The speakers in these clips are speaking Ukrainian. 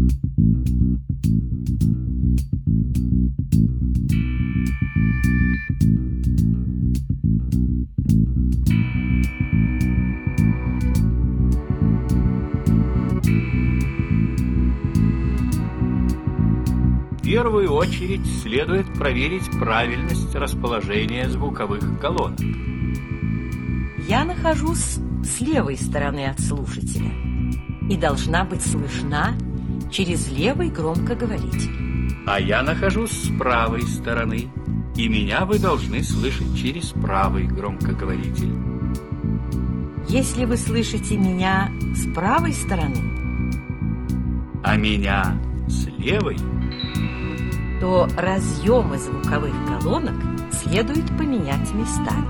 В первую очередь следует проверить правильность расположения звуковых колонок. Я нахожусь с левой стороны от слушателя и должна быть слышна через левый громкоговоритель. А я нахожусь с правой стороны, и меня вы должны слышать через правый громкоговоритель. Если вы слышите меня с правой стороны, А меня с левой, то разъемы звуковых колонок следует поменять местами.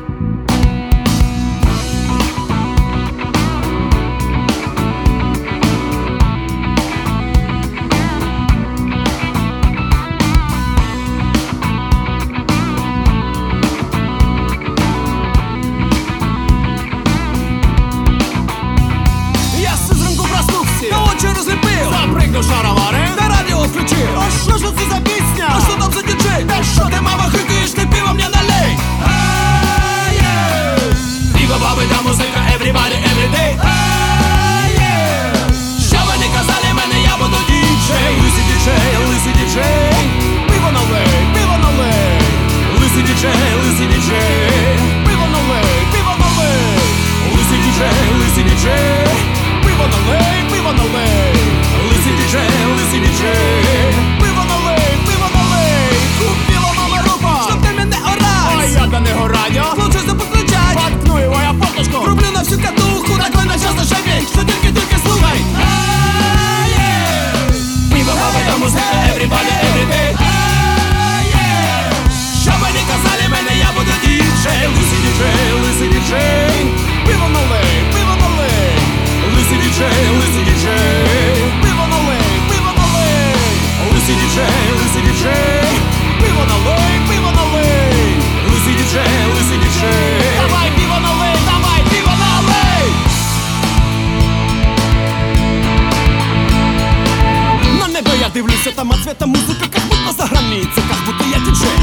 Я з зранку проснувся, на очі розліпив, запригнув шаровари, на радіо включив. А що ж це за пісня? А що там за діджей? Та що ти, мама, хикаєш, ти пиво мені налей? Пиво, баби, та музика, everybody, everyday. Що ви не казали мене, я буду діджей. Лисий діджей, лисий діджей. Пиво налей, пиво налей. Лисий діджей, лисий діджей. Пиво налей, пиво налей. Лисий діджей, лисий діджей. Пиво налей, пиво налей. Лисий діджей, лисий діджей. Пиво налей, пиво налей. Купила мама рупа, щоб ти мене орать. А я до нього радіо, лучше запокличать. Воткну його я фоточку, рублю на всю катуху. Так ви на час на шабінь, що тільки слухай. Пиво, баби, та музика, everybody, everyday. Що ви не казали мене, я буду діджей. Лисий діджей, лисий діджей. Пиво налей, пиво налей. Лисий діджей, лисий діджей. Пиво налей, пиво налей. Лисий діджей, лисий діджей. Пиво налей, пиво налей. Лисий діджей, лисий діджей. Давай пиво налей, давай пиво налей. На небо я дивлюся, там ответа музыка, как будто за границей, как будто я диджей.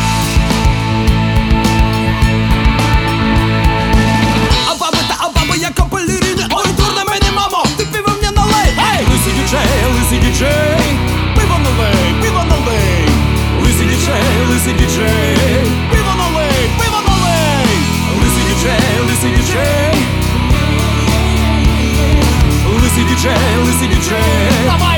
А баби, як балерини. Ой, дурна мені, мамо, ти пиво мені налей. Ей, лисий діджей, пиво налей, пиво налей. Лисий діджей, пиво налей, пиво налей. Лисий діджей, лисий діджей. Лисий діджей, лисий діджей. Давай.